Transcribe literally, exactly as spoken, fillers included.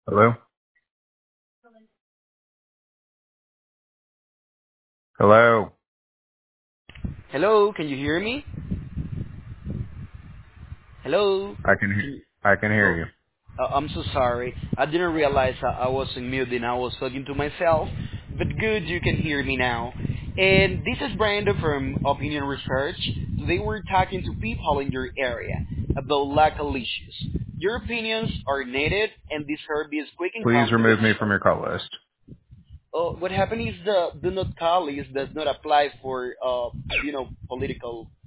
Hello? Hello? Hello, can you hear me? Hello? I can Can he- you, I can hear oh, you. uh, I'm so sorry. I didn't realize I, I was in mute and I was talking to myself. But good, you can hear me now. And this is Brandon from Opinion Research. Today we're talking to people in your area about local issues. Your opinions are needed and this service quick and Please remove me from confidential. your call list. Uh, what happened is the do not call list does not apply for uh, you know political